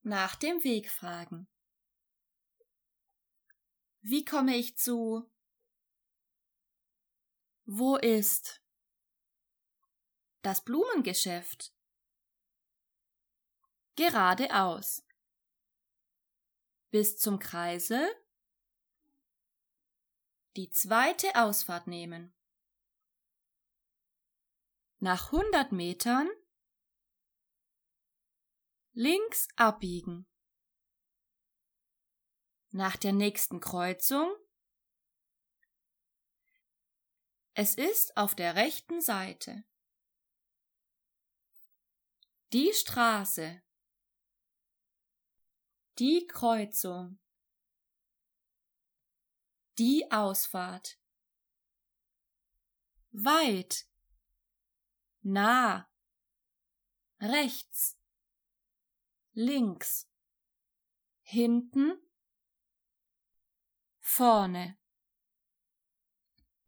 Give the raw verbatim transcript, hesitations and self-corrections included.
Nach dem Weg fragen. Wie komme ich zu? Wo ist das Blumengeschäft? Geradeaus. Bis zum Kreisel. Die zweite Ausfahrt nehmen. Nach hundert Metern links abbiegen. Nach der nächsten Kreuzung. Es ist auf der rechten Seite. Die Straße. Die Kreuzung. Die Ausfahrt. Weit. Nah. Rechts. Links. Hinten. Vorne.